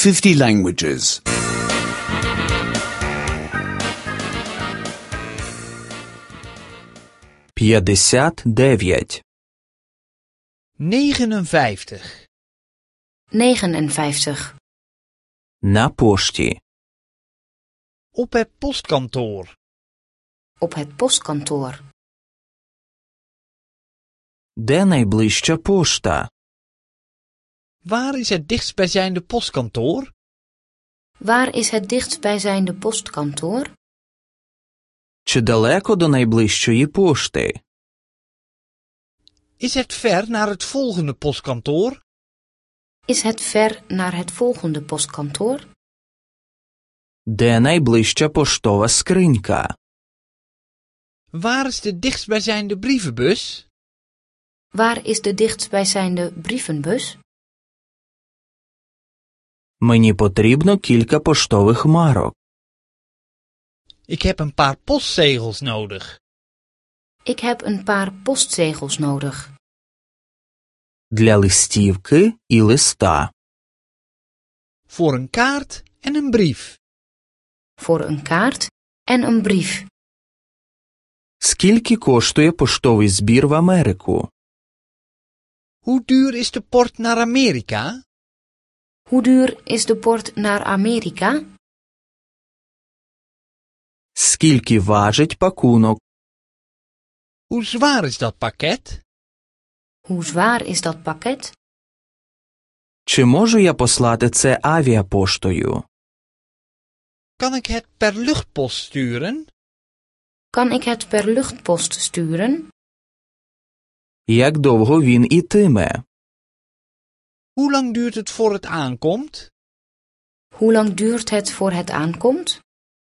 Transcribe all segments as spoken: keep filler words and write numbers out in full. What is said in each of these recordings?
fifty languages. п'ятдесят дев'ять. negenenvijftig. negenenvijftig. На пошті. Op het postkantoor. Op het postkantoor. Де найближча пошта? Waar is het dichtstbijzijnde postkantoor? Waar is het dichtstbijzijnde postkantoor? Чи далеко до найближчої пошти? Is het ver naar het volgende postkantoor? Is het ver naar het volgende postkantoor? Де найближча поштова скринька? Waar is de dichtstbijzijnde brievenbus? Waar is de dichtstbijzijnde brievenbus? Мені потрібно кілька поштових марок. Ik heb een paar postzegels nodig. Ik heb een paar postzegels nodig. Для листівки і листа. Voor een kaart en een brief. Voor een kaart en een brief. Скільки коштує поштовий збір в Америку? Hoe duur is de port naar Amerika? Hoe duur is de port naar Amerika? Скільки важить пакунок? Hoe zwaar is dat pakket? Hoe zwaar is dat pakket? Чи можу я послати це авіапоштою? Kan ik het per luchtpost sturen? Kan ik het per luchtpost sturen? Як довго він ітиме? Hoe lang duurt het voor het aankomt? Hoe lang duurt het voor het aankomt?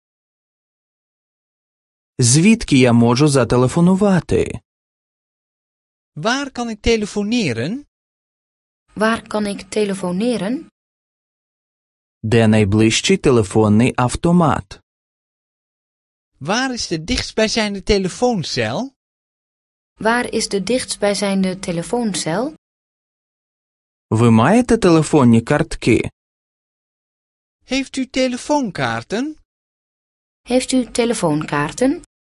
Звідки я можу зателефонувати? Waar kan ik telefoneren? Waar kan ik telefoneren? Де найближчий телефонний автомат? Waar is de dichtstbijzijnde telefooncel? Waar is de dichtstbijzijnde telefooncel? Ви маєте телефонні картки? Heeft u telefoonkaarten? Heeft u telefoonkaarten?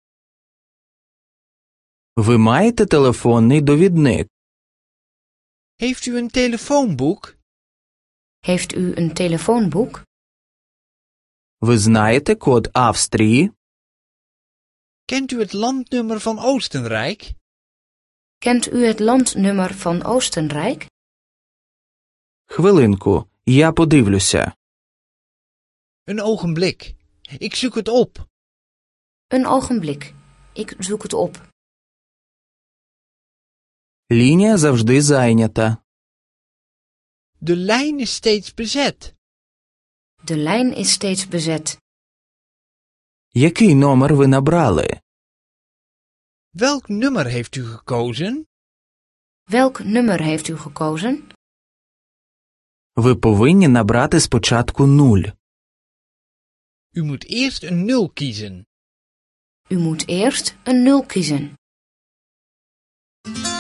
Ви маєте телефонний довідник? Heeft u een telefoonboek? Heeft u een telefoonboek? Ви знаєте код Австрії? Kent u het landnummer van Oostenrijk? Kent u het landnummer van Oostenrijk? Хвилинку, я подивлюся. Een ogenblik. Ik zoek het op. Een ogenblik. Ik zoek het op. Лінія завжди зайнята. De lijn is steeds bezet. De lijn is steeds bezet. Який номер ви набрали? Welk nummer heeft u gekozen? Welk nummer heeft u gekozen? Ви повинні набрати спочатку нуль. U moet eerst een nul kiezen. U moet eerst een nul kiezen.